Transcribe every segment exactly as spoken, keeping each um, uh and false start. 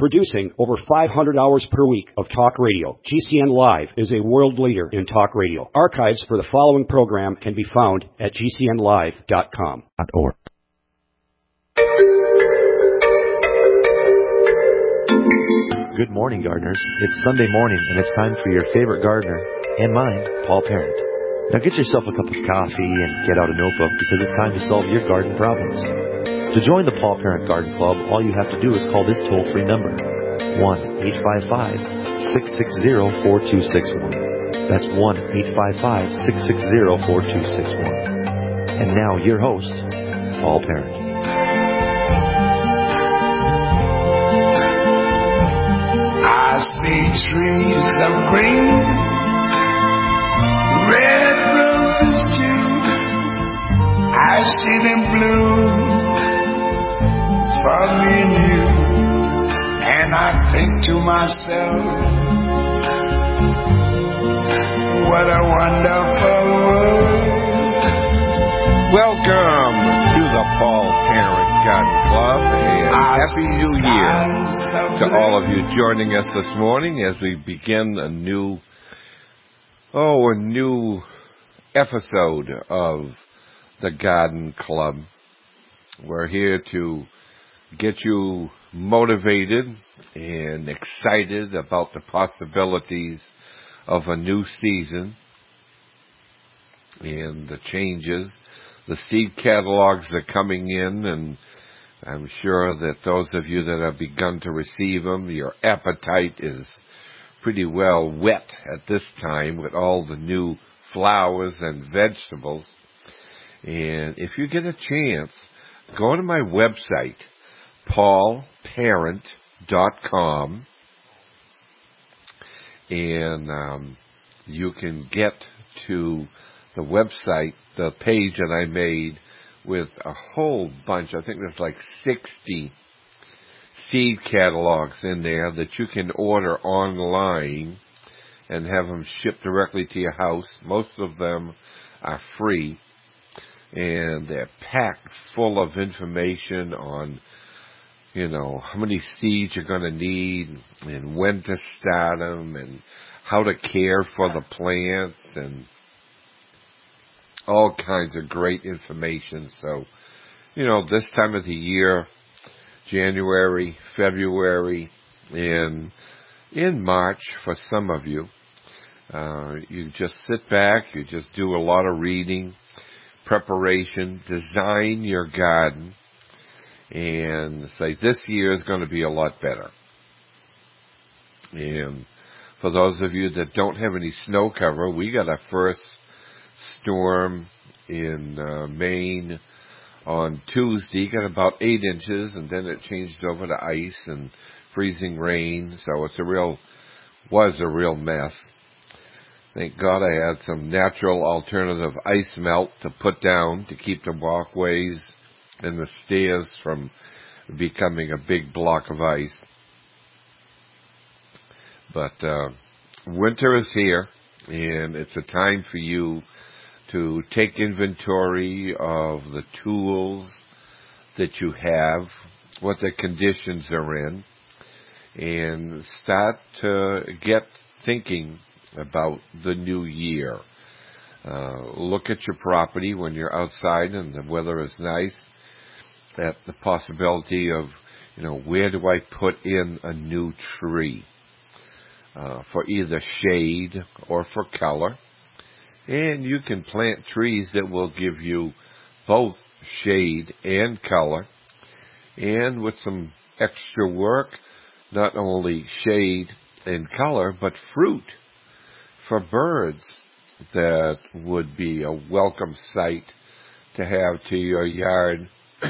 Producing over five hundred hours per week of talk radio, G C N Live is a world leader in talk radio. Archives for the following program can be found at G C N live dot com. Org. Good morning, gardeners. It's Sunday morning, and it's time for your favorite gardener, and mine, Paul Parent. Now get yourself a cup of coffee and get out a notebook, because it's time to solve your garden problems. To join the Paul Parent Garden Club, all you have to do is call this toll-free number, one eight five five, six six zero, four two six one. That's one eight five five, six six zero, four two six one. And now, your host, Paul Parent. I see trees of green, red roses too. I see them bloom for me and you. And I think to myself, what a wonderful world. Welcome to the Paul Parent Garden Club, and Happy New Year to all of you joining us this morning as we begin a new, oh, a new episode of the Garden Club. We're here to get you motivated and excited about the possibilities of a new season and the changes. The seed catalogs are coming in, and I'm sure that those of you that have begun to receive them, your appetite is pretty well wet at this time with all the new flowers and vegetables. And if you get a chance, go to my website, paul parent dot com, and um, you can get to the website, the page that I made with a whole bunch, I think there's like sixty seed catalogs in there that you can order online and have them shipped directly to your house. Most of them are free, and they're packed full of information on, you know, how many seeds you're going to need and when to start them and how to care for the plants and all kinds of great information. So, you know, this time of the year, January, February, and in March for some of you, uh, you just sit back, you just do a lot of reading, preparation, design your garden, and say, this year is going to be a lot better. And for those of you that don't have any snow cover, we got our first storm in uh, Maine on Tuesday, got about eight inches, and then it changed over to ice and freezing rain. So it's a real, was a real mess. Thank God I had some natural alternative ice melt to put down to keep the walkways and the stairs from becoming a big block of ice. But uh, winter is here, and it's a time for you to take inventory of the tools that you have, what the conditions are in, and start to get thinking about the new year. Uh, look at your property when you're outside and the weather is nice, at the possibility of, you know, where do I put in a new tree uh, for either shade or for color. And you can plant trees that will give you both shade and color. And with some extra work, not only shade and color, but fruit for birds that would be a welcome sight to have to your yard.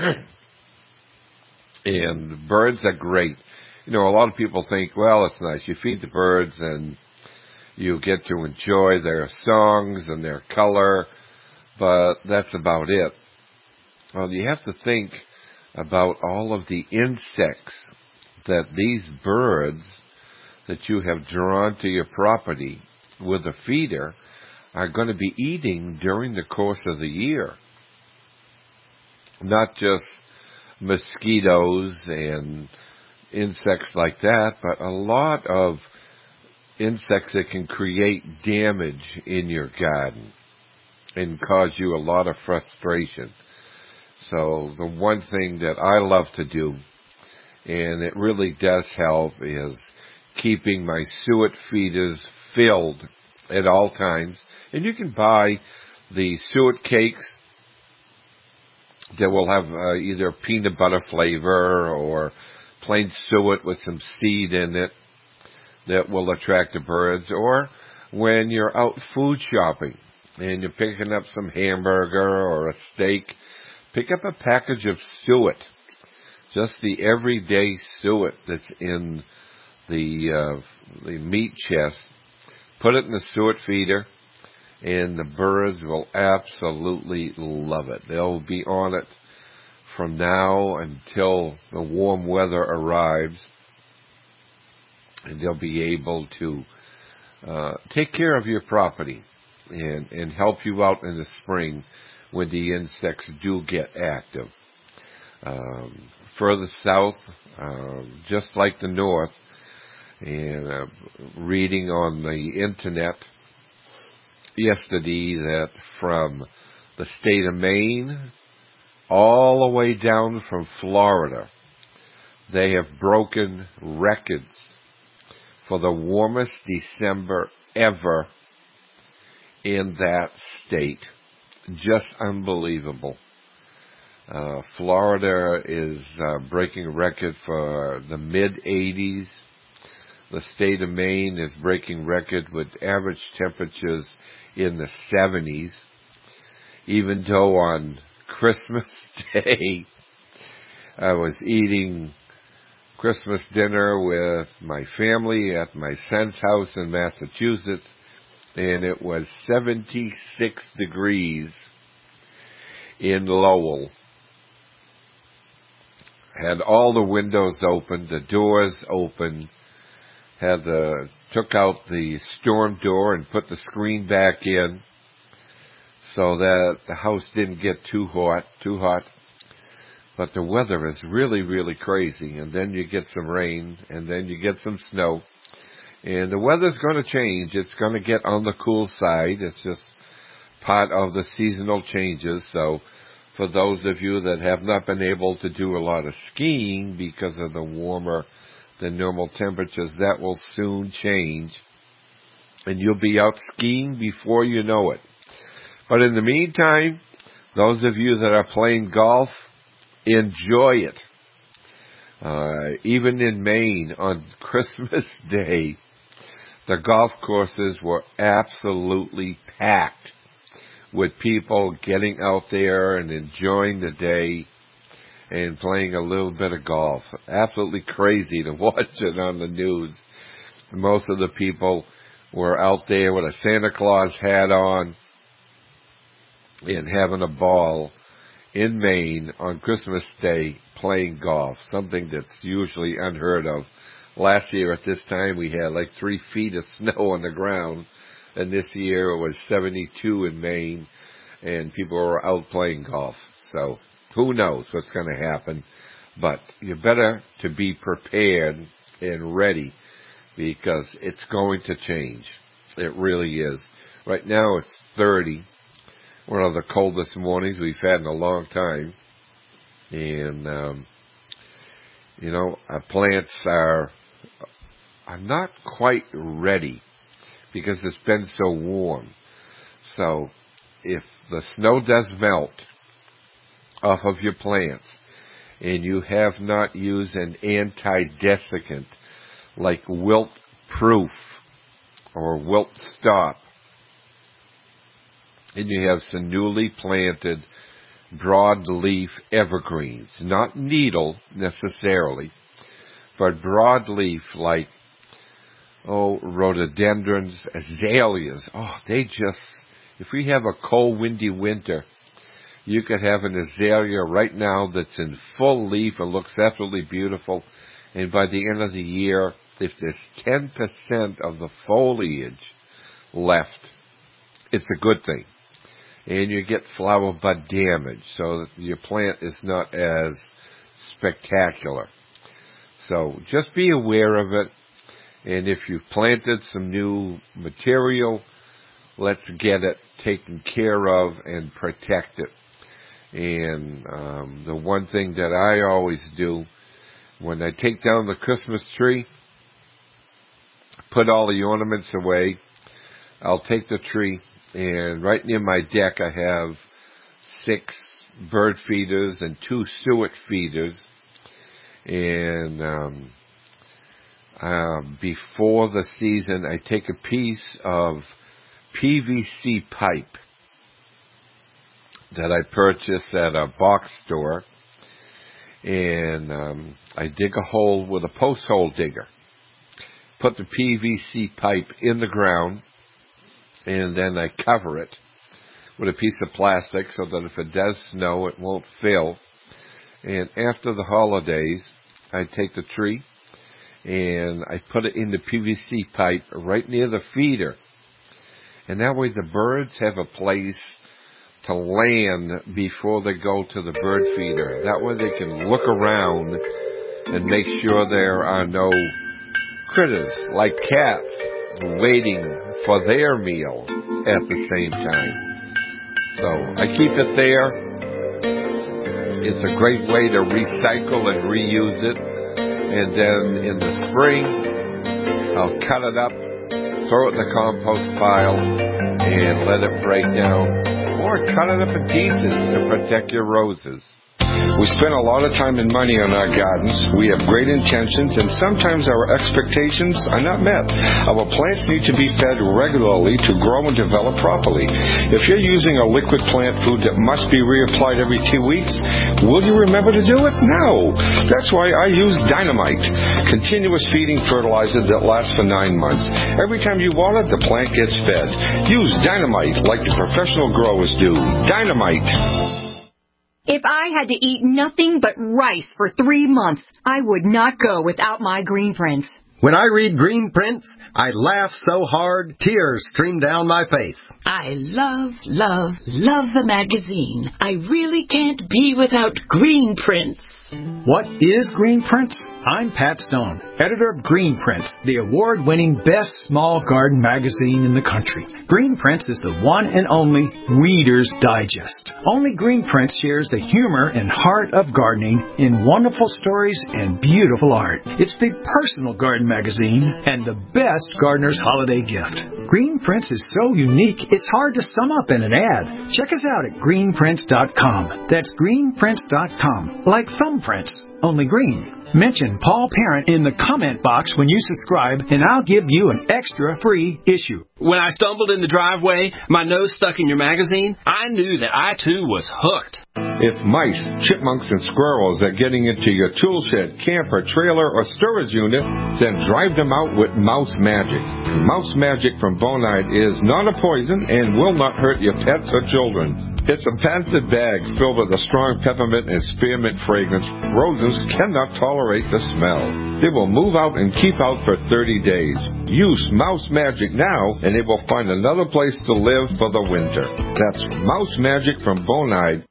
And birds are great. You know, a lot of people think, well, it's nice. You feed the birds and you get to enjoy their songs and their color, but that's about it. Well, you have to think about all of the insects that these birds that you have drawn to your property with a feeder are going to be eating during the course of the year. Not just mosquitoes and, insects like that, but a lot of insects that can create damage in your garden and cause you a lot of frustration. So the one thing that I love to do, and it really does help, is keeping my suet feeders filled at all times. And you can buy the suet cakes that will have uh, either peanut butter flavor or plain suet with some seed in it that will attract the birds. Or when you're out food shopping and you're picking up some hamburger or a steak, pick up a package of suet, just the everyday suet that's in the uh, the meat chest. Put it in the suet feeder, and the birds will absolutely love it. They'll be on it from now until the warm weather arrives, and they'll be able to uh, take care of your property and, and help you out in the spring when the insects do get active. Um, further south, um, just like the north, and uh, reading on the internet yesterday that from the state of Maine all the way down from Florida, they have broken records for the warmest December ever in that state. Just unbelievable. Uh, Florida is uh, breaking a record for the mid eighties. The state of Maine is breaking record with average temperatures in the seventies. Even though on Christmas Day, I was eating Christmas dinner with my family at my son's house in Massachusetts, and it was seventy-six degrees in Lowell. Had all the windows open, the doors open, had the, took out the storm door and put the screen back in so that the house didn't get too hot, too hot. But the weather is really, really crazy. And then you get some rain, and then you get some snow. And the weather's going to change. It's going to get on the cool side. It's just part of the seasonal changes. So for those of you that have not been able to do a lot of skiing because of the warmer than normal temperatures, that will soon change. And you'll be out skiing before you know it. But in the meantime, those of you that are playing golf, enjoy it. Uh, even in Maine on Christmas Day, the golf courses were absolutely packed with people getting out there and enjoying the day and playing a little bit of golf. Absolutely crazy to watch it on the news. Most of the people were out there with a Santa Claus hat on and having a ball in Maine on Christmas Day playing golf, something that's usually unheard of. Last year at this time we had like three feet of snow on the ground, and this year it was seventy-two in Maine, and people were out playing golf. So who knows what's going to happen, but you're better to be prepared and ready because it's going to change. It really is. Right now it's thirty. One of the coldest mornings we've had in a long time. And, um, you know, our plants are, are not quite ready because it's been so warm. So if the snow does melt off of your plants and you have not used an anti-desiccant like Wilt Proof or Wilt Stop, and you have some newly planted broadleaf evergreens, not needle necessarily, but broadleaf like, oh, rhododendrons, azaleas. Oh, they just, if we have a cold, windy winter, you could have an azalea right now that's in full leaf. It looks absolutely beautiful. And by the end of the year, if there's ten percent of the foliage left, it's a good thing. And you get flower bud damage, so that your plant is not as spectacular. So just be aware of it. And if you've planted some new material, let's get it taken care of and protect it. And um, the one thing that I always do, when I take down the Christmas tree, put all the ornaments away, I'll take the tree, and right near my deck I have six bird feeders and two suet feeders. And um, uh, before the season, I take a piece of P V C pipe that I purchased at a box store, and um, I dig a hole with a post hole digger, put the P V C pipe in the ground, and then I cover it with a piece of plastic so that if it does snow, it won't fill. And after the holidays, I take the tree and I put it in the P V C pipe right near the feeder. And that way the birds have a place to land before they go to the bird feeder. That way they can look around and make sure there are no critters like cats waiting for their meal at the same time. So I keep it there. It's a great way to recycle and reuse it. And then in the spring, I'll cut it up, throw it in the compost pile, and let it break down. Or cut it up in pieces to protect your roses. We spend a lot of time and money on our gardens. We have great intentions, and sometimes our expectations are not met. Our plants need to be fed regularly to grow and develop properly. If you're using a liquid plant food that must be reapplied every two weeks, will you remember to do it? No. That's why I use Dynamite, continuous feeding fertilizer that lasts for nine months. Every time you water, the plant gets fed. Use Dynamite like the professional growers do. Dynamite. If I had to eat nothing but rice for three months, I would not go without my Green Prints. When I read Green Prints, I laugh so hard, tears stream down my face. I love, love, love the magazine. I really can't be without Green Prints. What is Green Prints? I'm Pat Stone, editor of Green Prints, the award-winning best small garden magazine in the country. Green Prints is the one and only Reader's Digest. Only Green Prints shares the humor and heart of gardening in wonderful stories and beautiful art. It's the personal garden magazine and the best gardener's holiday gift. Green Prints is so unique, it's hard to sum up in an ad. Check us out at green prints dot com. That's green prints dot com. Like thumbprints, only green. Mention Paul Parent in the comment box when you subscribe, and I'll give you an extra free issue. When I stumbled in the driveway, my nose stuck in your magazine, I knew that I too was hooked. If mice, chipmunks, and squirrels are getting into your tool shed, camper, trailer, or storage unit, then drive them out with Mouse Magic. Mouse Magic from Bonide is not a poison and will not hurt your pets or children. It's a patented bag filled with a strong peppermint and spearmint fragrance. Rodents cannot tolerate the smell. They will move out and keep out for thirty days. Use Mouse Magic now, and they will find another place to live for the winter. That's Mouse Magic from Bonide.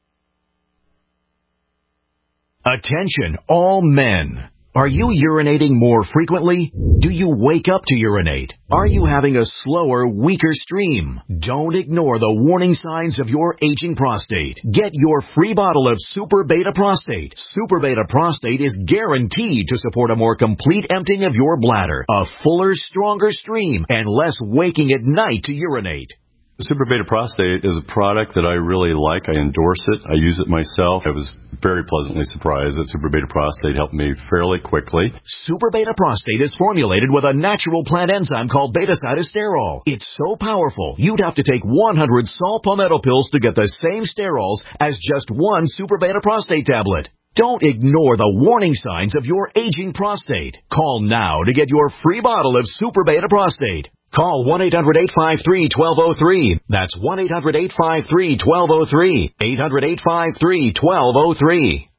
Attention, all men. Are you urinating more frequently? Do you wake up to urinate? Are you having a slower, weaker stream? Don't ignore the warning signs of your aging prostate. Get your free bottle of Super Beta Prostate. Super Beta Prostate is guaranteed to support a more complete emptying of your bladder, a fuller, stronger stream, and less waking at night to urinate. Super Beta Prostate is a product that I really like. I endorse it. I use it myself. I was very pleasantly surprised that Super Beta Prostate helped me fairly quickly. Super Beta Prostate is formulated with a natural plant enzyme called beta-cytosterol. It's so powerful, you'd have to take one hundred saw palmetto pills to get the same sterols as just one Super Beta Prostate tablet. Don't ignore the warning signs of your aging prostate. Call now to get your free bottle of Super Beta Prostate. Call one eight hundred eight five three one two zero three. That's one eight hundred eight five three one two zero three. eight hundred eight five three one two zero three.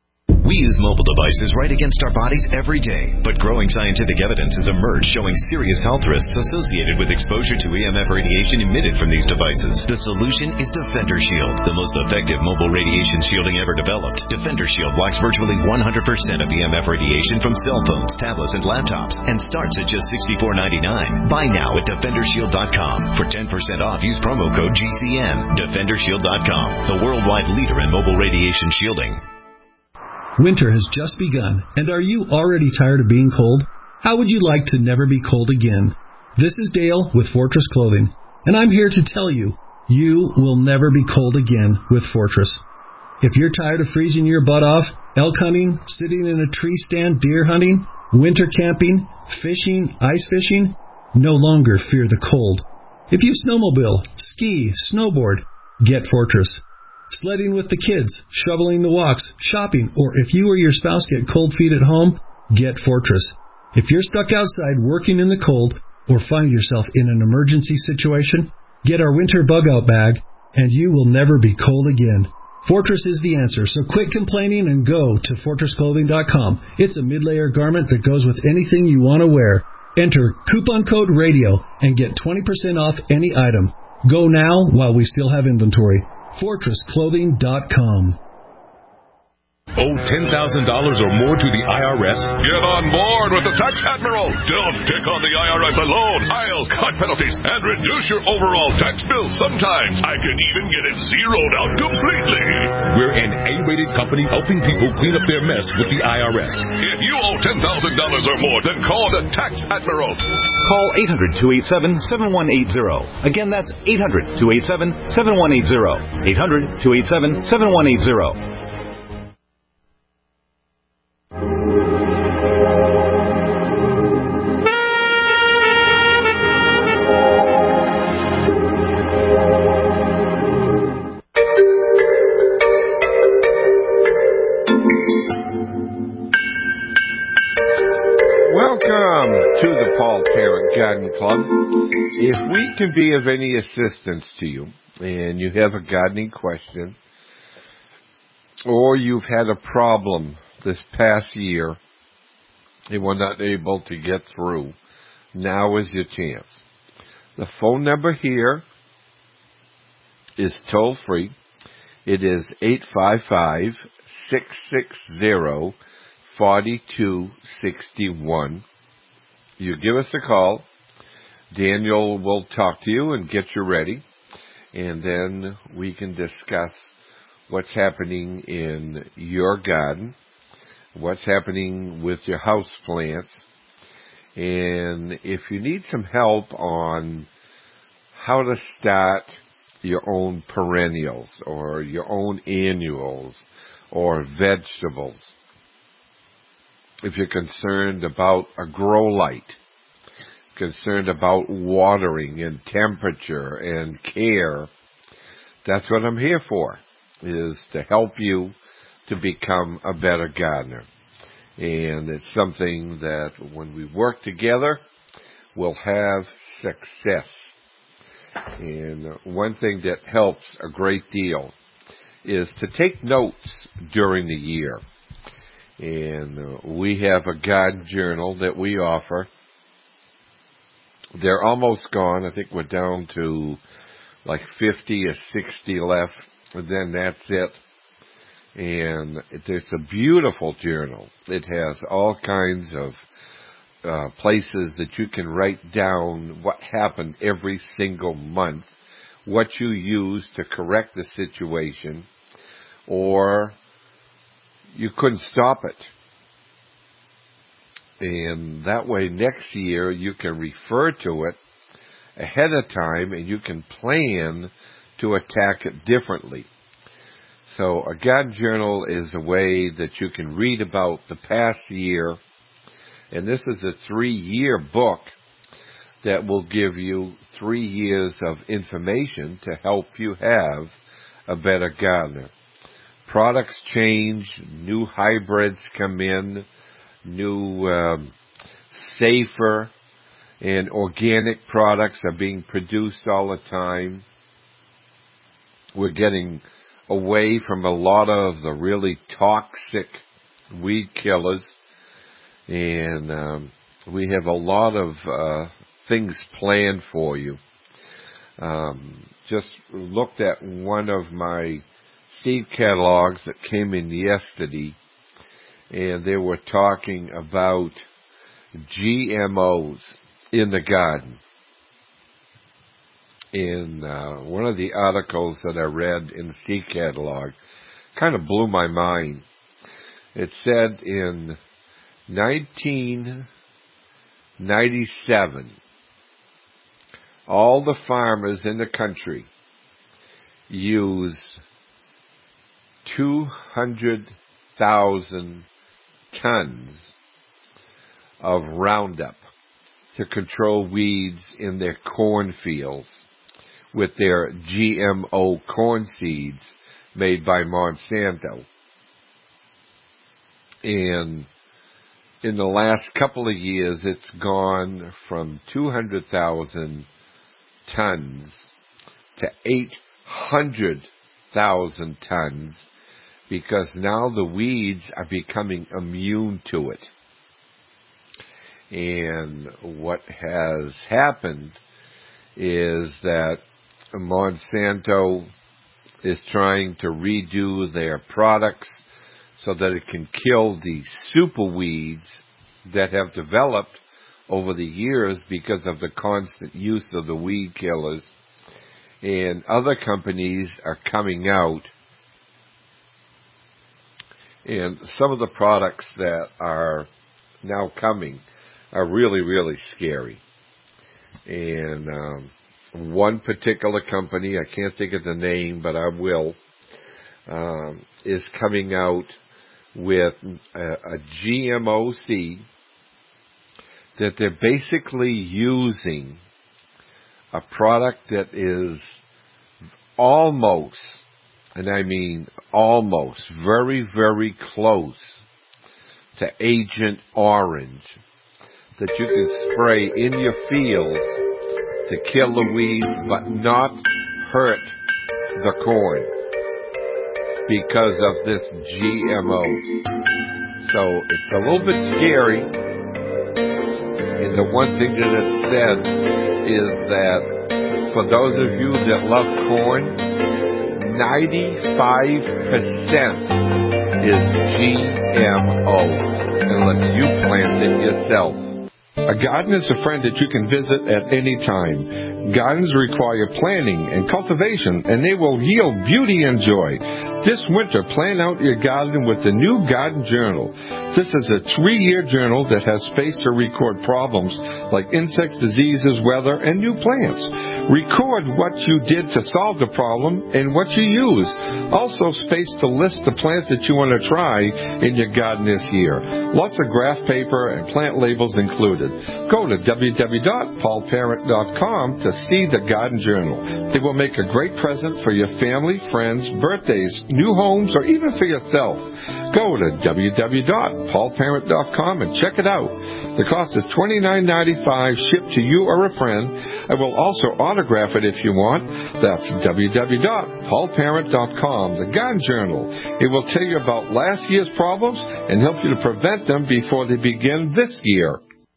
We use mobile devices right against our bodies every day, but growing scientific evidence has emerged showing serious health risks associated with exposure to E M F radiation emitted from these devices. The solution is Defender Shield, the most effective mobile radiation shielding ever developed. Defender Shield blocks virtually one hundred percent of E M F radiation from cell phones, tablets, and laptops, and starts at just sixty-four ninety-nine. Buy now at defender shield dot com. For ten percent off, use promo code G C N. defender shield dot com, the worldwide leader in mobile radiation shielding. Winter has just begun, and are you already tired of being cold? How would you like to never be cold again? This is Dale with Fortress Clothing, and I'm here to tell you, you will never be cold again with Fortress. If you're tired of freezing your butt off, elk hunting, sitting in a tree stand, deer hunting, winter camping, fishing, ice fishing, no longer fear the cold. If you snowmobile, ski, snowboard, get Fortress. Sledding with the kids, shoveling the walks, shopping, or if you or your spouse get cold feet at home, get Fortress. If you're stuck outside working in the cold or find yourself in an emergency situation, get our winter bug-out bag, and you will never be cold again. Fortress is the answer, so quit complaining and go to fortress clothing dot com. It's a mid-layer garment that goes with anything you want to wear. Enter coupon code RADIO and get twenty percent off any item. Go now while we still have inventory. fortress clothing dot com. Owe ten thousand dollars or more to the I R S? Get on board with the Tax Admiral. Don't pick on the I R S alone. I'll cut penalties and reduce your overall tax bill. Sometimes I can even get it zeroed out completely. We're an A-rated company helping people clean up their mess with the I R S. If you owe ten thousand dollars or more, then call the Tax Admiral. Call eight hundred, two eight seven, seven one eight zero. Again, that's eight hundred, two eight seven, seven one eight zero. eight hundred, two eight seven, seven one eight zero. To the Paul Parent Garden Club. If we can be of any assistance to you, and you have a gardening question, or you've had a problem this past year and were not able to get through, now is your chance. The phone number here is toll free. It is eight five five, six six zero, four two six one. You give us a call. Daniel will talk to you and get you ready. And then we can discuss what's happening in your garden, what's happening with your house plants. And if you need some help on how to start your own perennials or your own annuals or vegetables, if you're concerned about a grow light, concerned about watering and temperature and care, that's what I'm here for, is to help you to become a better gardener. And it's something that when we work together, we'll have success. And one thing that helps a great deal is to take notes during the year. And uh, we have a garden journal that we offer. They're almost gone. I think we're down to like fifty or sixty left, and then that's it. And it's a beautiful journal. It has all kinds of uh, places that you can write down what happened every single month, what you use to correct the situation, or you couldn't stop it. And that way next year you can refer to it ahead of time and you can plan to attack it differently. So a garden journal is a way that you can read about the past year. And this is a three-year book that will give you three years of information to help you have a better gardener. Products change, new hybrids come in, new um, safer and organic products are being produced all the time. We're getting away from a lot of the really toxic weed killers, and um, we have a lot of uh, things planned for you. Um, just looked at one of my seed catalogs that came in yesterday, and they were talking about G M Os in the garden. In uh, one of the articles that I read in the seed catalog, kind of blew my mind. It said in nineteen ninety-seven, all the farmers in the country use two hundred thousand tons of Roundup to control weeds in their cornfields with their G M O corn seeds made by Monsanto. And in the last couple of years, it's gone from two hundred thousand tons to eight hundred thousand tons, because now the weeds are becoming immune to it. And what has happened is that Monsanto is trying to redo their products so that it can kill the super weeds that have developed over the years because of the constant use of the weed killers. And other companies are coming out, and some of the products that are now coming are really, really scary. And um, one particular company, I can't think of the name, but I will, um, is coming out with a, a G M O seed that they're basically using a product that is almost, and I mean almost, very, very close to Agent Orange, that you can spray in your field to kill the weeds but not hurt the corn because of this G M O. So it's a little bit scary. And the one thing that it said is that for those of you that love corn, ninety-five percent is G M O, unless you plant it yourself. A garden is a friend that you can visit at any time. Gardens require planning and cultivation, and they will yield beauty and joy. This winter, plan out your garden with the new Garden Journal. This is a three-year journal that has space to record problems like insects, diseases, weather, and new plants. Record what you did to solve the problem and what you used. Also space to list the plants that you want to try in your garden this year. Lots of graph paper and plant labels included. Go to w w w dot paul parent dot com to see the Garden Journal. It will make a great present for your family, friends, birthdays, new homes, or even for yourself. Go to w w w dot paul parent dot com and check it out. The cost is twenty-nine ninety-five, shipped to you or a friend. I will also autograph it if you want. That's w w w dot paul parent dot com, the Garden Journal. It will tell you about last year's problems and help you to prevent them before they begin this year.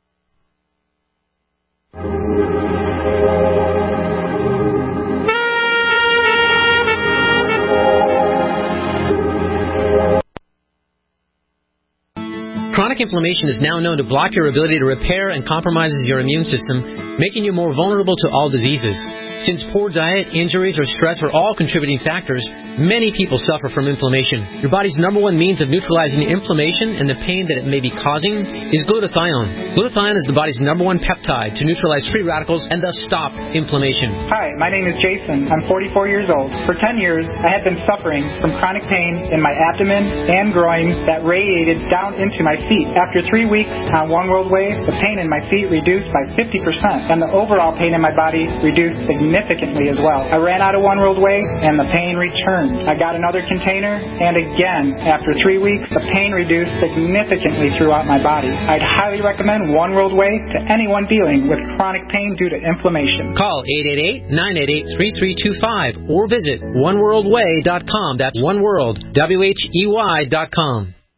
Chronic inflammation is now known to block your ability to repair and compromises your immune system, making you more vulnerable to all diseases. Since poor diet, injuries, or stress are all contributing factors, many people suffer from inflammation. Your body's number one means of neutralizing the inflammation and the pain that it may be causing is glutathione. Glutathione is the body's number one peptide to neutralize free radicals and thus stop inflammation. Hi, my name is Jason. I'm forty-four years old. For ten years, I had been suffering from chronic pain in my abdomen and groin that radiated down into my feet. After three weeks on One World Way, the pain in my feet reduced by fifty percent, and the overall pain in my body reduced significantly as well. I ran out of One World Way, and the pain returned. I got another container, and again, after three weeks, the pain reduced significantly throughout my body. I'd highly recommend One World Way to anyone dealing with chronic pain due to inflammation. Call eight eight eight, nine eight eight, three three two five or visit one world way dot com. That's one world, W H E Y dot com.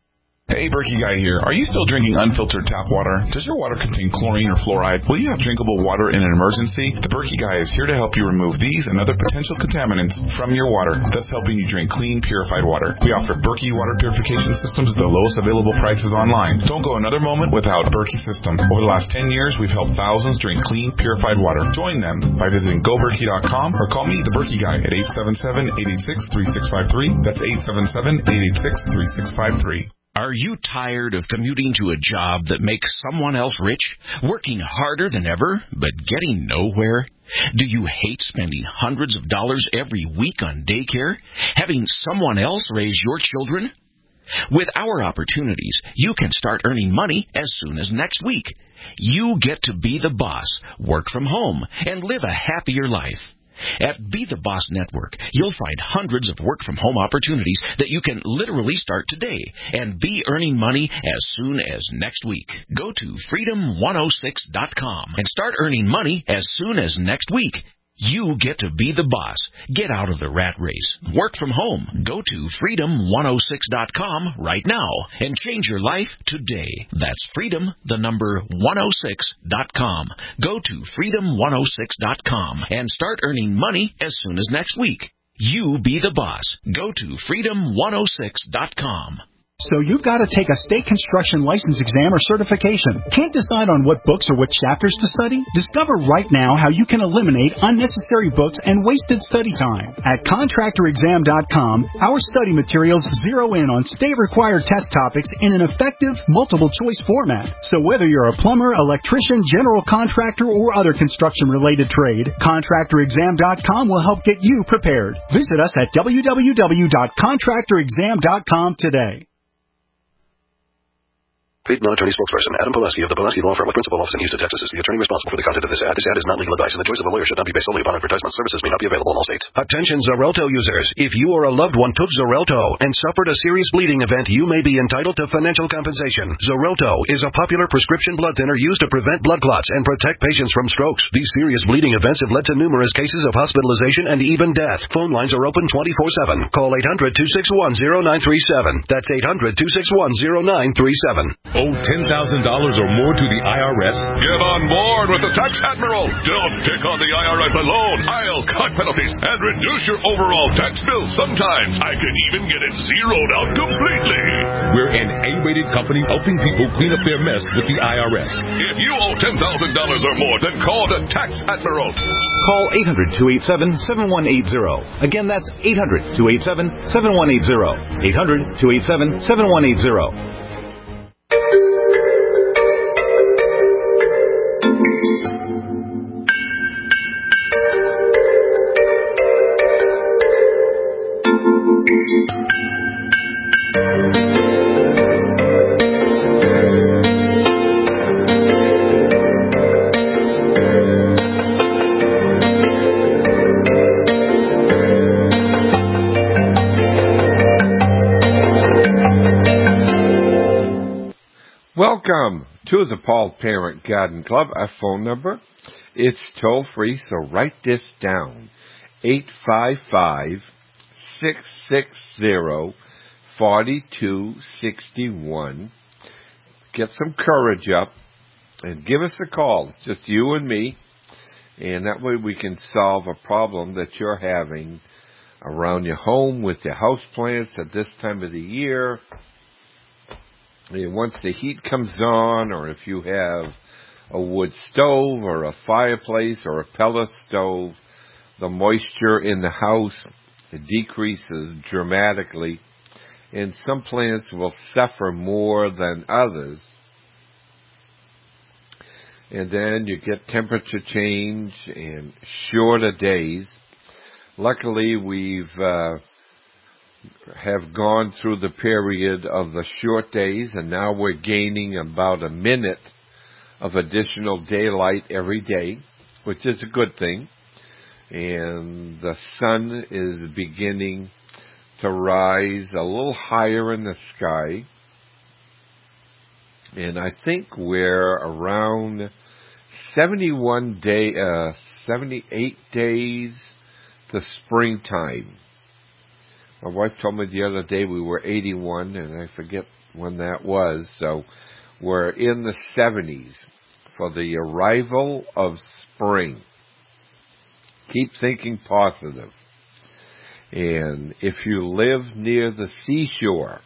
Hey, Berkey Guy here. Are you still drinking unfiltered tap water? Does your water contain chlorine or fluoride? Will you have drinkable water in an emergency? The Berkey Guy is here to help you remove these and other potential contaminants from your water, thus helping you drink clean, purified water. We offer Berkey water purification systems at the lowest available prices online. Don't go another moment without Berkey system. Over the last ten years, we've helped thousands drink clean, purified water. Join them by visiting go berkey dot com or call me, the Berkey Guy, at eight seven seven, eight eight six, three six five three. That's eight seven seven, eight eight six, three six five three. Are you tired of commuting to a job that makes someone else rich, working harder than ever, but getting nowhere? Do you hate spending hundreds of dollars every week on daycare, having someone else raise your children? With our opportunities, you can start earning money as soon as next week. You get to be the boss, work from home, and live a happier life. At Be the Boss Network, you'll find hundreds of work-from-home opportunities that you can literally start today and be earning money as soon as next week. Go to freedom one oh six dot com and start earning money as soon as next week. You get to be the boss. Get out of the rat race. Work from home. Go to freedom one oh six dot com right now and change your life today. That's freedom, the number one oh six dot com. Go to freedom one oh six dot com and start earning money as soon as next week. You be the boss. Go to freedom one oh six dot com. So you've got to take a state construction license exam or certification. Can't decide on what books or what chapters to study? Discover right now how you can eliminate unnecessary books and wasted study time. At contractor exam dot com, our study materials zero in on state-required test topics in an effective, multiple-choice format. So whether you're a plumber, electrician, general contractor, or other construction-related trade, contractor exam dot com will help get you prepared. Visit us at w w w dot contractor exam dot com today. Paid non-attorney spokesperson Adam Pulaski of the Pulaski Law Firm with principal office in Houston, Texas is the attorney responsible for the content of this ad. This ad is not legal advice, and the choice of a lawyer should not be based solely upon advertisement. Services may not be available in all states. Attention Xarelto users. If you or a loved one took Xarelto and suffered a serious bleeding event, you may be entitled to financial compensation. Xarelto is a popular prescription blood thinner used to prevent blood clots and protect patients from strokes. These serious bleeding events have led to numerous cases of hospitalization and even death. Phone lines are open twenty-four seven. Call eight hundred, two six one, zero nine three seven. That's eight hundred, two six one, zero nine three seven. Owe ten thousand dollars or more to the I R S? Get on board with the Tax Admiral. Don't take on the I R S alone. I'll cut penalties and reduce your overall tax bill. Sometimes I can even get it zeroed out completely. We're an A-rated company helping people clean up their mess with the I R S. If you owe ten thousand dollars or more, then call the Tax Admiral. Call eight hundred, two eight seven, seven one eight zero. Again, that's eight hundred, two eight seven, seven one eight zero. eight hundred, two eight seven, seven one eight zero. Welcome to the Paul Parent Garden Club. Our phone number, it's toll free, so write this down. eight five five, six six zero, four two six one. Get some courage up and give us a call. It's just you and me, and that way we can solve a problem that you're having around your home with your houseplants at this time of the year. And once the heat comes on, or if you have a wood stove or a fireplace or a pellet stove, the moisture in the house decreases dramatically, and some plants will suffer more than others. And then you get temperature change and shorter days. Luckily, we've uh, have gone through the period of the short days, and now we're gaining about a minute of additional daylight every day, which is a good thing. And the sun is beginning to rise a little higher in the sky. And I think we're around seventy-one day, uh, seventy-eight days to springtime. My wife told me the other day we were eighty-one, and I forget when that was. So we're in the seventies for the arrival of spring. Keep thinking positive. And if you live near the seashore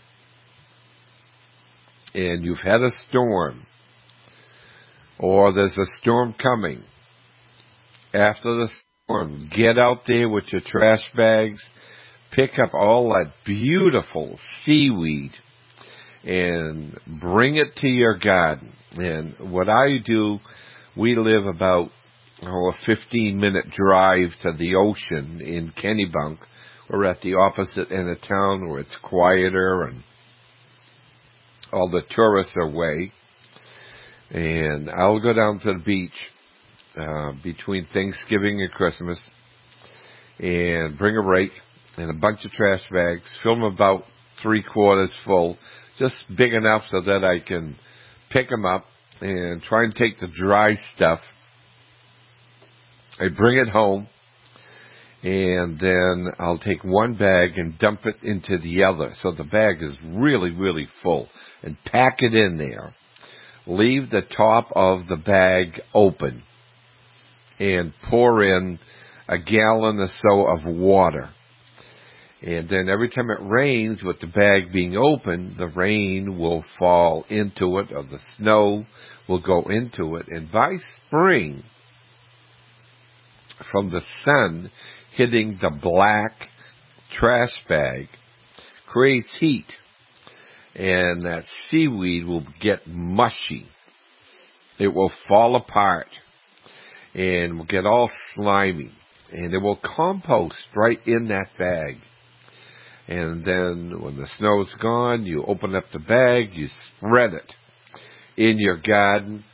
and you've had a storm, or there's a storm coming, after the storm, get out there with your trash bags, pick up all that beautiful seaweed, and bring it to your garden. And what I do, we live about oh, a fifteen-minute drive to the ocean in Kennebunk. We're at the opposite end of town where it's quieter and all the tourists are away. And I'll go down to the beach uh, between Thanksgiving and Christmas and bring a rake and a bunch of trash bags, fill them about three quarters full, just big enough so that I can pick them up and try and take the dry stuff. I bring it home, and then I'll take one bag and dump it into the other so the bag is really, really full, and pack it in there. Leave the top of the bag open and pour in a gallon or so of water. And then every time it rains, with the bag being open, the rain will fall into it, or the snow will go into it. And by spring, from the sun hitting the black trash bag, creates heat. And that seaweed will get mushy. It will fall apart and will get all slimy. And it will compost right in that bag. And then when the snow's gone, you open up the bag, you spread it in your garden,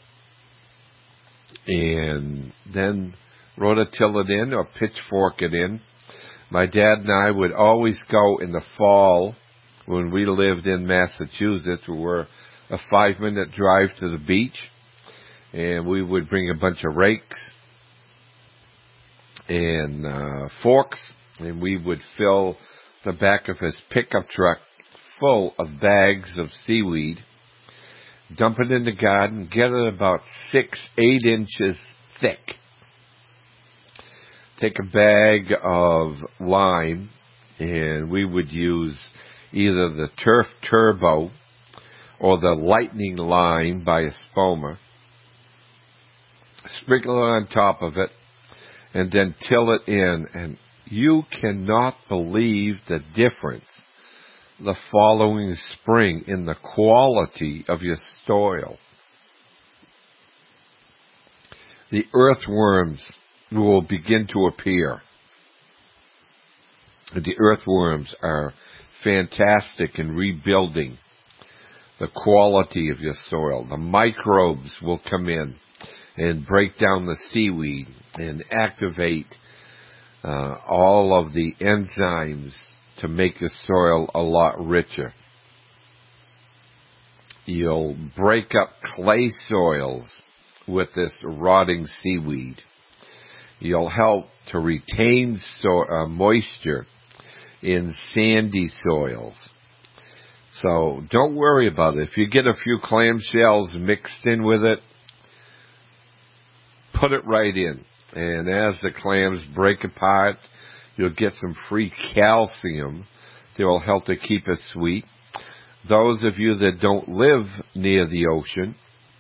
and then rototill it in or pitchfork it in. My dad and I would always go in the fall when we lived in Massachusetts. We were a five-minute drive to the beach, and we would bring a bunch of rakes and uh, forks, and we would fill the back of his pickup truck full of bags of seaweed, dump it in the garden, get it about six, eight inches thick. Take a bag of lime, and we would use either the Turf Turbo or the Lightning Lime by Espoma. Sprinkle it on top of it, and then till it in, and you cannot believe the difference the following spring in the quality of your soil. The earthworms will begin to appear. The earthworms are fantastic in rebuilding the quality of your soil. The microbes will come in and break down the seaweed and activate uh, all of the enzymes to make your soil a lot richer. You'll break up clay soils with this rotting seaweed. You'll help to retain so, uh, moisture in sandy soils. So don't worry about it. If you get a few clamshells mixed in with it, put it right in. And as the clams break apart, you'll get some free calcium that will help to keep it sweet. Those of you that don't live near the ocean,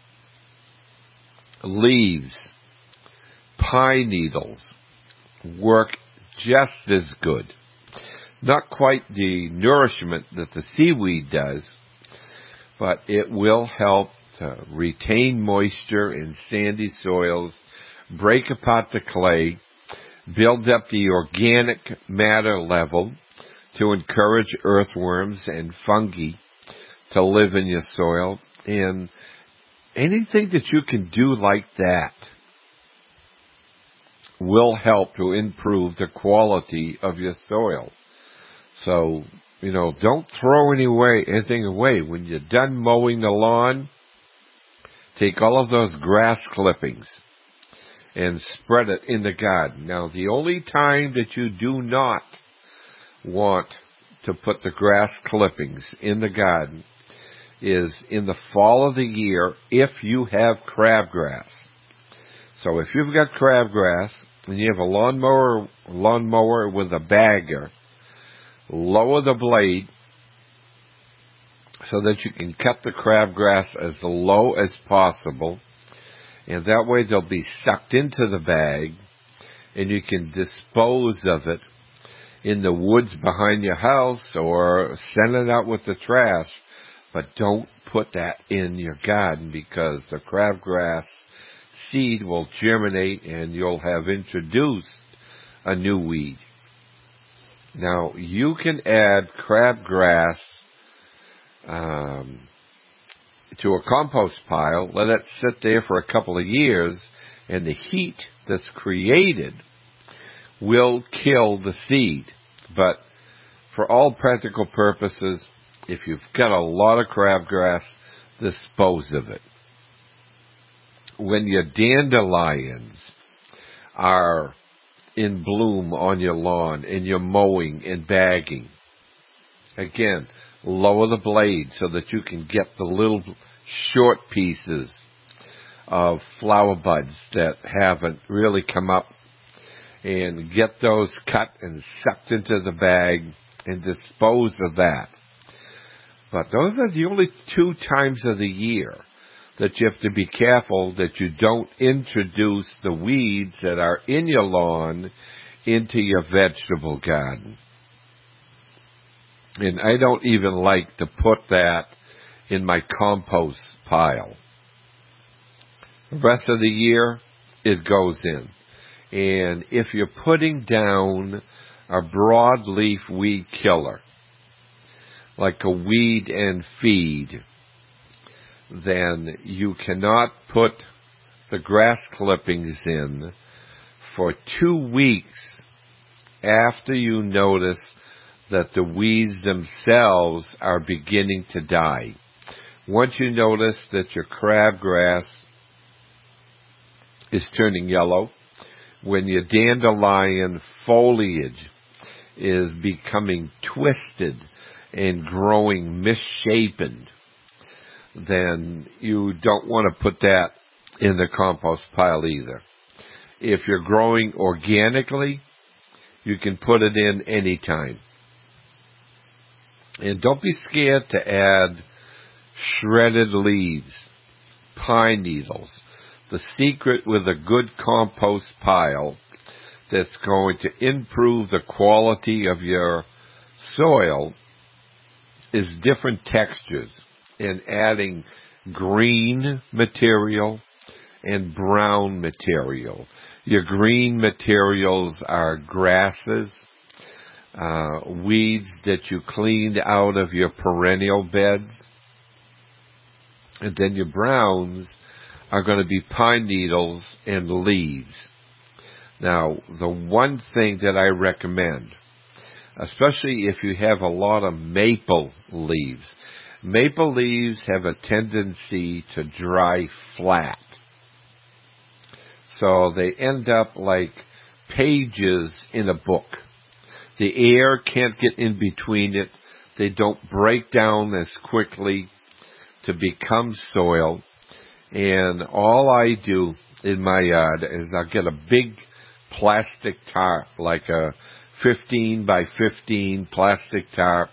leaves, pine needles work just as good. Not quite the nourishment that the seaweed does, but it will help to retain moisture in sandy soils, break apart the clay, build up the organic matter level to encourage earthworms and fungi to live in your soil. And anything that you can do like that will help to improve the quality of your soil. So, you know, don't throw any way, anything away. When you're done mowing the lawn, take all of those grass clippings and spread it in the garden. Now, the only time that you do not want to put the grass clippings in the garden is in the fall of the year if you have crabgrass. So if you've got crabgrass and you have a lawnmower, lawnmower with a bagger, lower the blade so that you can cut the crabgrass as low as possible, and that way they'll be sucked into the bag, and you can dispose of it in the woods behind your house or send it out with the trash. But don't put that in your garden, because the crabgrass seed will germinate and you'll have introduced a new weed. Now, you can add crabgrass um, to a compost pile, let it sit there for a couple of years, and the heat that's created will kill the seed. But for all practical purposes, if you've got a lot of crabgrass, dispose of it. When your dandelions are in bloom on your lawn and you're mowing and bagging, again, lower the blade so that you can get the little short pieces of flower buds that haven't really come up, and get those cut and sucked into the bag and dispose of that. But those are the only two times of the year that you have to be careful that you don't introduce the weeds that are in your lawn into your vegetable garden. And I don't even like to put that in my compost pile. The rest of the year, it goes in. And if you're putting down a broadleaf weed killer, like a weed and feed, then you cannot put the grass clippings in for two weeks after you notice that the weeds themselves are beginning to die. Once you notice that your crabgrass is turning yellow, when your dandelion foliage is becoming twisted and growing misshapen, then you don't want to put that in the compost pile either. If you're growing organically, you can put it in anytime. And don't be scared to add shredded leaves, pine needles. The secret with a good compost pile that's going to improve the quality of your soil is different textures, and adding green material and brown material. Your green materials are grasses, uh, weeds that you cleaned out of your perennial beds. And then your browns are going to be pine needles and leaves. Now, the one thing that I recommend, especially if you have a lot of maple leaves, maple leaves have a tendency to dry flat. So they end up like pages in a book. The air can't get in between it. They don't break down as quickly to become soil. And all I do in my yard is I'll get a big plastic tarp, like a fifteen by fifteen plastic tarp.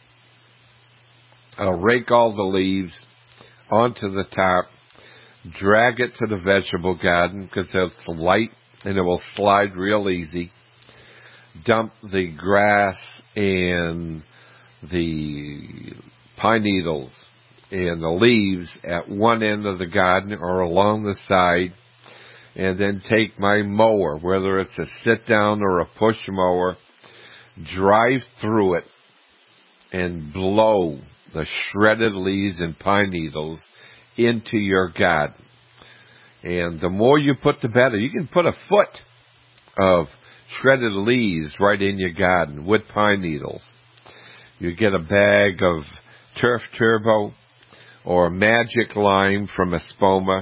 I'll rake all the leaves onto the tarp, drag it to the vegetable garden because it's light and it will slide real easy. Dump the grass and the pine needles and the leaves at one end of the garden or along the side, and then take my mower, whether it's a sit-down or a push mower, drive through it and blow the shredded leaves and pine needles into your garden. And the more you put, the better. You can put a foot of shredded leaves right in your garden with pine needles. You get a bag of Turf Turbo or Magic Lime from Espoma.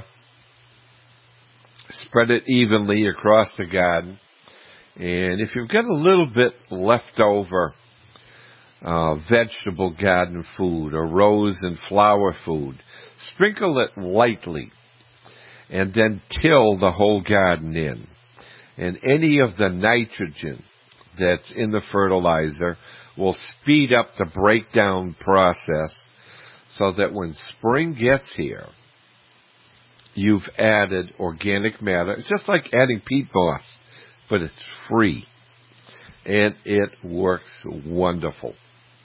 Spread it evenly across the garden. And if you've got a little bit left over uh, vegetable garden food or rose and flower food. Sprinkle it lightly and then till the whole garden in. And any of the nitrogen that's in the fertilizer will speed up the breakdown process so that when spring gets here, you've added organic matter. It's just like adding peat moss, but it's free. And it works wonderful.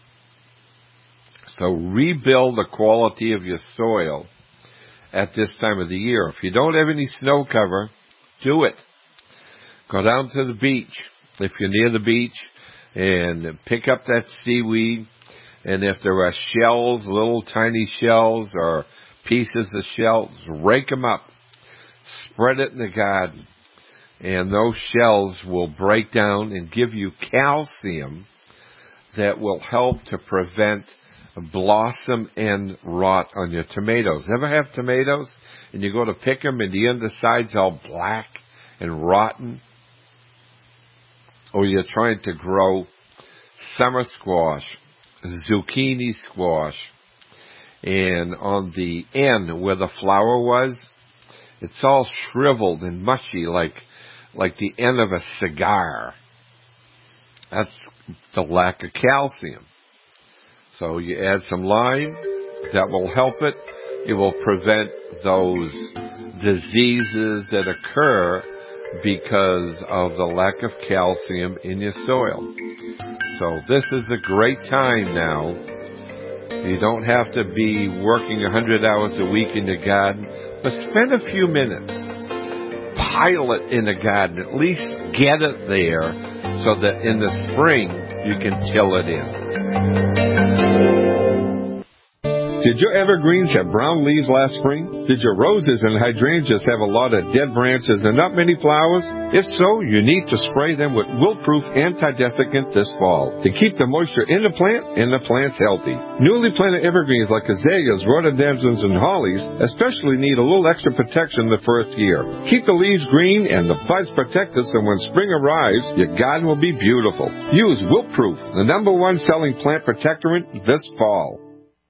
So rebuild the quality of your soil at this time of the year. If you don't have any snow cover, do it. Go down to the beach, if you're near the beach, and pick up that seaweed. And if there are shells, little tiny shells or pieces of shells, rake them up. Spread it in the garden. And those shells will break down and give you calcium that will help to prevent blossom end rot on your tomatoes. Ever have tomatoes and you go to pick them and the underside's all black and rotten? Or you're trying to grow summer squash, zucchini squash, and on the end where the flower was, it's all shriveled and mushy like like the end of a cigar. That's the lack of calcium. So you add some lime, that will help it. It will prevent those diseases that occur because of the lack of calcium in your soil. So this is a great time now. You don't have to be working one hundred hours a week in the garden, but spend a few minutes. Pile it in the garden. At least get it there so that in the spring you can till it in. Did your evergreens have brown leaves last spring? Did your roses and hydrangeas have a lot of dead branches and not many flowers? If so, you need to spray them with wilt-proof anti-desiccant this fall to keep the moisture in the plant and the plants healthy. Newly planted evergreens like azaleas, rhododendrons, and hollies especially need a little extra protection the first year. Keep the leaves green and the buds protected so when spring arrives, your garden will be beautiful. Use Wilt-Proof, the number one selling plant protectorant this fall.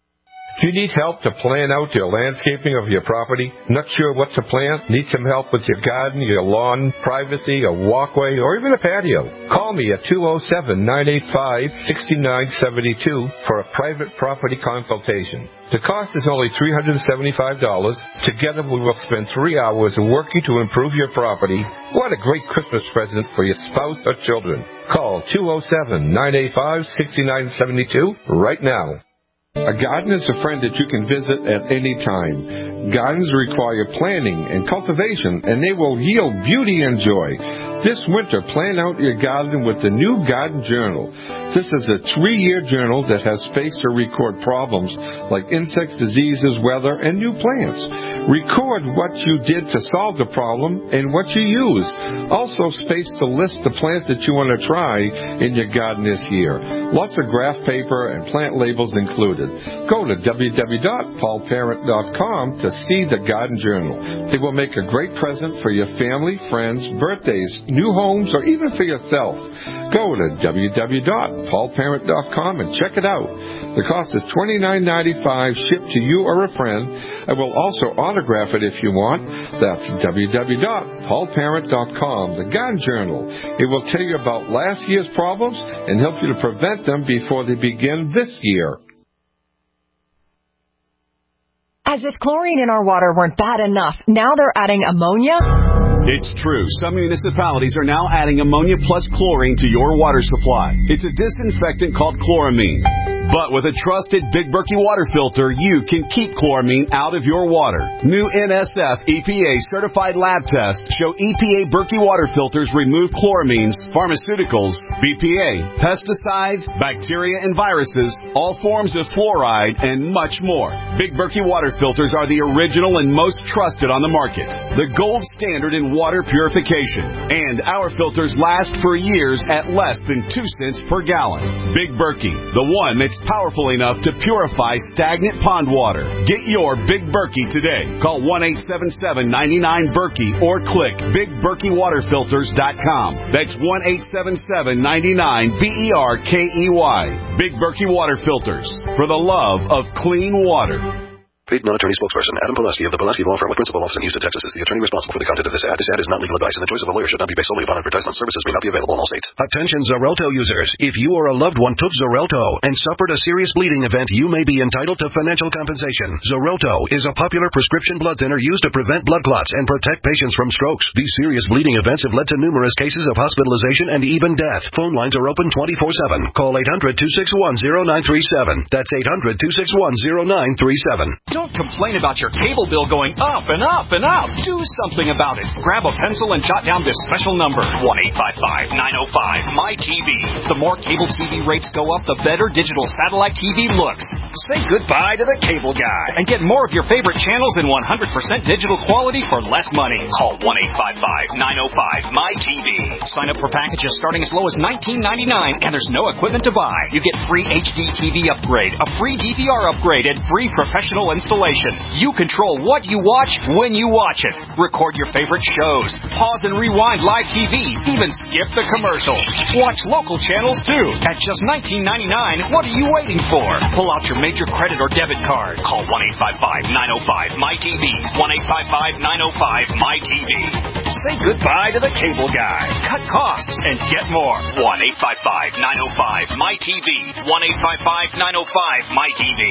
Do you need help to plan out your landscaping of your property? Not sure what to plant? Need some help with your garden, your lawn, privacy, a walkway, or even a patio? Call me at two oh seven, nine eight five, six nine seven two for a private property consultation. The cost is only three hundred seventy-five dollars. Together we will spend three hours working to improve your property. What a great Christmas present for your spouse or children. Call two oh seven, nine eight five, six nine seven two right now. A garden is a friend that you can visit at any time. Gardens require planning and cultivation, and they will yield beauty and joy. This winter, plan out your garden with the new Garden Journal. This is a three-year journal that has space to record problems like insects, diseases, weather, and new plants. Record what you did to solve the problem and what you used. Also, space to list the plants that you want to try in your garden this year. Lots of graph paper and plant labels included. Go to w w w dot paul parent dot com to see the Garden Journal. It will make a great present for your family, friends, birthdays, new homes, or even for yourself. Go to w w w dot paul parent dot com and check it out. The cost is twenty-nine ninety-five shipped to you or a friend. I will also autograph it if you want. That's w w w dot paul parent dot com, the Garden Journal. It will tell you about last year's problems and help you to prevent them before they begin this year. As if chlorine in our water weren't bad enough, now they're adding ammonia? It's true. Some municipalities are now adding ammonia plus chlorine to your water supply. It's a disinfectant called chloramine. But with a trusted Big Berkey water filter, you can keep chloramine out of your water. New N S F E P A certified lab tests show E P A Berkey water filters remove chloramines, pharmaceuticals, B P A, pesticides, bacteria and viruses, all forms of fluoride, and much more. Big Berkey water filters are the original and most trusted on the market. The gold standard in water purification. And our filters last for years at less than two cents per gallon. Big Berkey, the one that's powerful enough to purify stagnant pond water. Get your Big Berkey today. Call one eight seven seven, nine nine, Berkey or click big berkey water filters dot com. That's one eight seven seven, nine nine, B E R K E Y. Big Berkey Water Filters, for the love of clean water. Paid non-attorney spokesperson Adam Pulaski of the Pulaski Law Firm with principal office in Houston, Texas is the attorney responsible for the content of this ad. This ad is not legal advice, and the choice of a lawyer should not be based solely upon advertisement. Services may not be available in all states. Attention Xarelto users. If you or a loved one took Xarelto and suffered a serious bleeding event, you may be entitled to financial compensation. Xarelto is a popular prescription blood thinner used to prevent blood clots and protect patients from strokes. These serious bleeding events have led to numerous cases of hospitalization and even death. Phone lines are open twenty-four seven. Call eight hundred, two six one, zero nine three seven. That's eight hundred, two six one, zero nine three seven. Don't complain about your cable bill going up and up and up. Do something about it. Grab a pencil and jot down this special number, one eight five five, nine oh five, M Y T V. The more cable T V rates go up, the better digital satellite T V looks. Say goodbye to the cable guy and get more of your favorite channels in one hundred percent digital quality for less money. Call one eight five five, nine oh five, M Y T V. Sign up for packages starting as low as nineteen ninety-nine, and there's no equipment to buy. You get free H D T V upgrade, a free D V R upgrade, and free professional installation. You control what you watch when you watch it. Record your favorite shows. Pause and rewind live T V. Even skip the commercials. Watch local channels too. At just nineteen ninety-nine, what are you waiting for? Pull out your major credit or debit card. Call one eight five five, nine oh five, M Y T V. one eight five five, nine oh five, M Y T V. Say goodbye to the cable guy. Cut costs and get more. one eight five five, nine oh five, M Y T V. one eight five five, nine oh five, M Y T V.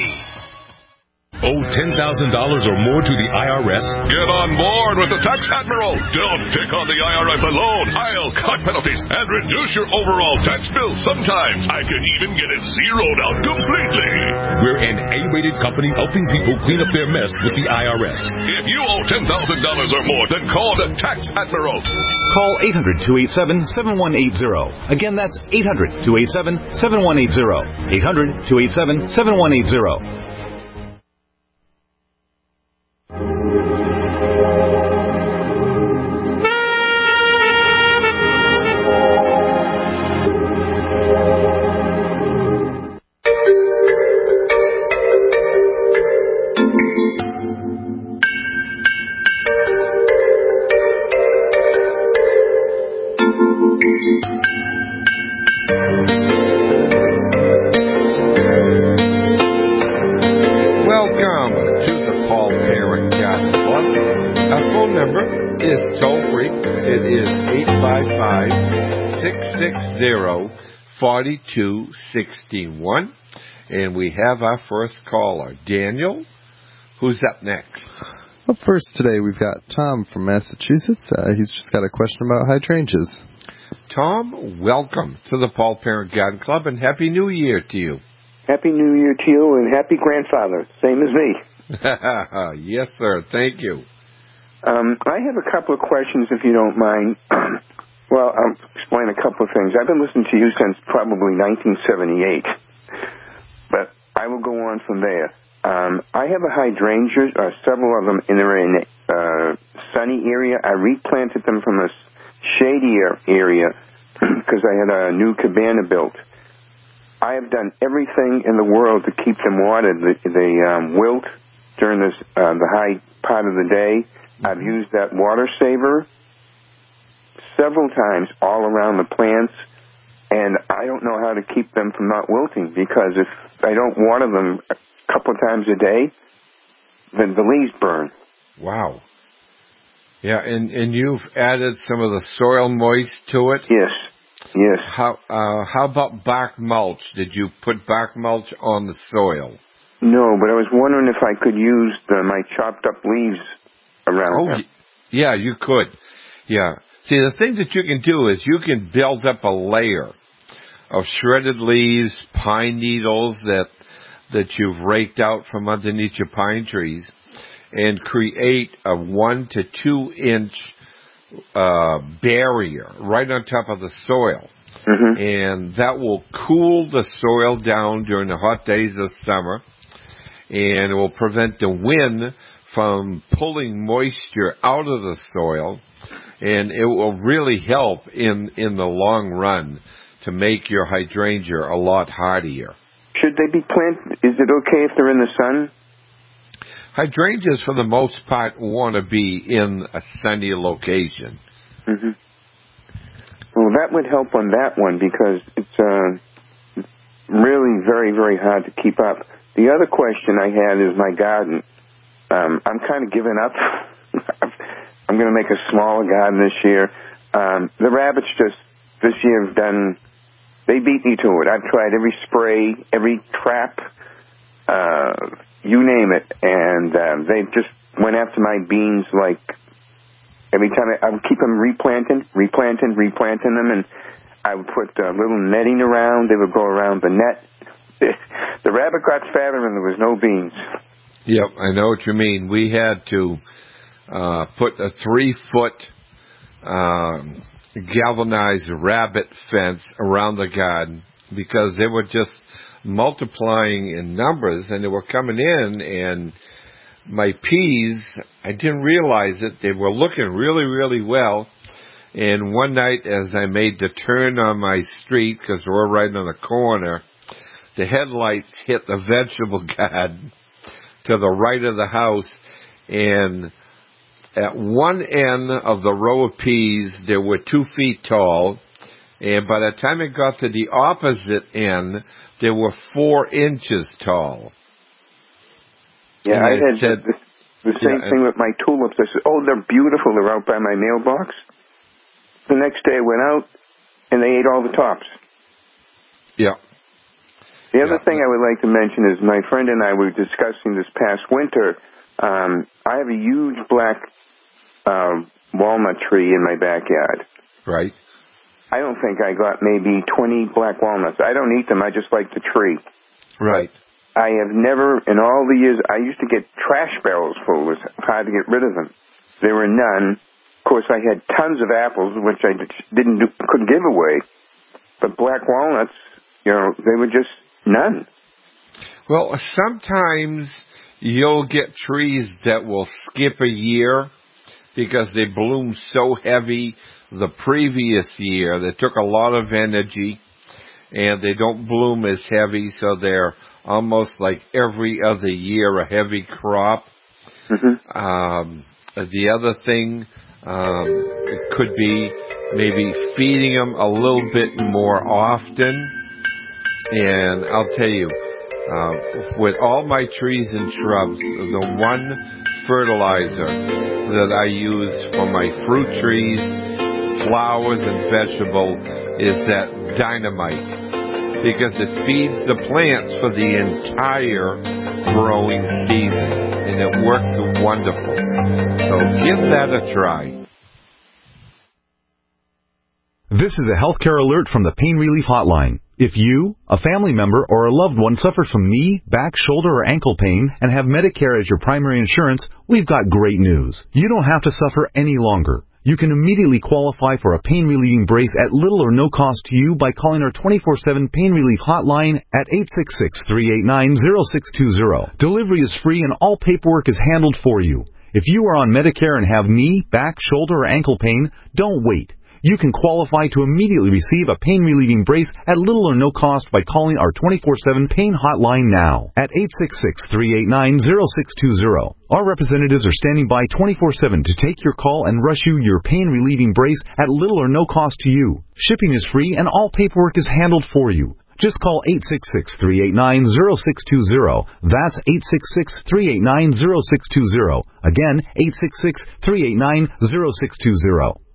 Owe ten thousand dollars or more to the I R S? Get on board with the Tax Admiral. Don't take on the I R S alone. I'll cut penalties and reduce your overall tax bill. Sometimes I can even get it zeroed out completely. We're an A-rated company helping people clean up their mess with the I R S. If you owe ten thousand dollars or more, then call the Tax Admiral. Call eight hundred, two eight seven, seven one eight zero. Again, that's eight hundred, two eight seven, seven one eight zero. eight hundred, two eight seven, seven one eight zero. forty-two sixty-one, and we have our first caller, Daniel. Who's up next? Up first today, we've got Tom from Massachusetts. Uh, he's just got a question about hydrangeas. Tom, welcome to the Paul Parent Garden Club, and Happy New Year to you. Happy New Year to you, and happy grandfather, same as me. Yes, sir. Thank you. Um, I have a couple of questions, if you don't mind. Well, I'll explain a couple of things. I've been listening to you since probably nineteen seventy-eight, but I will go on from there. Um, I have a hydrangea, uh, several of them, and they're in a uh, sunny area. I replanted them from a shadier area because I had a new cabana built. I have done everything in the world to keep them watered. They, they um, wilt during this, uh, the high part of the day. I've used that water saver several times all around the plants, and I don't know how to keep them from not wilting, because if I don't water them a couple of times a day, then the leaves burn. Wow. Yeah, and, and you've added some of the soil moist to it? Yes, yes. How uh, how about bark mulch? Did you put bark mulch on the soil? No, but I was wondering if I could use the, my chopped up leaves around Oh, them. yeah, you could. Yeah. See, the thing that you can do is you can build up a layer of shredded leaves, pine needles that that you've raked out from underneath your pine trees, and create a one to two inch uh, barrier right on top of the soil. Mm-hmm. And that will cool the soil down during the hot days of summer, and it will prevent the wind from pulling moisture out of the soil, and it will really help in, in the long run to make your hydrangea a lot hardier. should they be planted? Is it okay if they're in the sun? Hydrangeas, for the most part, want to be in a sunny location. Mm-hmm. Well, that would help on that one because it's uh, really very, very hard to keep up. The other question I had is my garden. Um, I'm kind of giving up. I'm going to make a smaller garden this year. Um, the rabbits just this year have done, they beat me to it. I've tried every spray, every trap, uh, you name it, and um, they just went after my beans like every time I, I would keep them replanting, replanting, replanting them, and I would put a little netting around. They would go around the net. The rabbit got fatter and there was no beans. Yep, I know what you mean. We had to uh, put a three-foot um, galvanized rabbit fence around the garden because they were just multiplying in numbers, and they were coming in, and my peas, I didn't realize it. They were looking really, really well. And one night as I made the turn on my street, because we're right on the corner, the headlights hit the vegetable garden to the right of the house, and at one end of the row of peas, they were two feet tall, and by the time it got to the opposite end, they were four inches tall. Yeah, and I, I had said, the, the same yeah, thing with my tulips. I said, oh, they're beautiful. They're out by my mailbox. The next day I went out, and they ate all the tops. Yeah. The other yeah. thing I would like to mention is my friend and I were discussing this past winter. Um, I have a huge black uh, walnut tree in my backyard. Right. I don't think I got maybe twenty black walnuts. I don't eat them. I just like the tree. Right. I have never, in all the years, I used to get trash barrels full. It was hard to get rid of them. There were none. Of course, I had tons of apples, which I didn't do, couldn't give away. But black walnuts, you know, they were just none. Well, sometimes you'll get trees that will skip a year because they bloom so heavy the previous year. They took a lot of energy, and they don't bloom as heavy, so they're almost like every other year a heavy crop. Mm-hmm. Um, the other thing um, it could be maybe feeding them a little bit more often. And I'll tell you, uh, with all my trees and shrubs, the one fertilizer that I use for my fruit trees, flowers, and vegetables is that dynamite, because it feeds the plants for the entire growing season, and it works wonderful. So give that a try. This is a healthcare alert from the Pain Relief Hotline. If you, a family member, or a loved one suffers from knee, back, shoulder, or ankle pain and have Medicare as your primary insurance, we've got great news. You don't have to suffer any longer. You can immediately qualify for a pain-relieving brace at little or no cost to you by calling our twenty-four seven Pain Relief Hotline at eight six six, three eight nine, zero six two zero. Delivery is free and all paperwork is handled for you. If you are on Medicare and have knee, back, shoulder, or ankle pain, don't wait. You can qualify to immediately receive a pain-relieving brace at little or no cost by calling our twenty-four seven Pain Hotline now at eight six six, three eight nine, zero six two zero. Our representatives are standing by twenty-four seven to take your call and rush you your pain-relieving brace at little or no cost to you. Shipping is free and all paperwork is handled for you. Just call eight six six, three eight nine, zero six two zero. That's eight six six, three eight nine, zero six two zero. Again, eight six six, three eight nine, zero six two zero.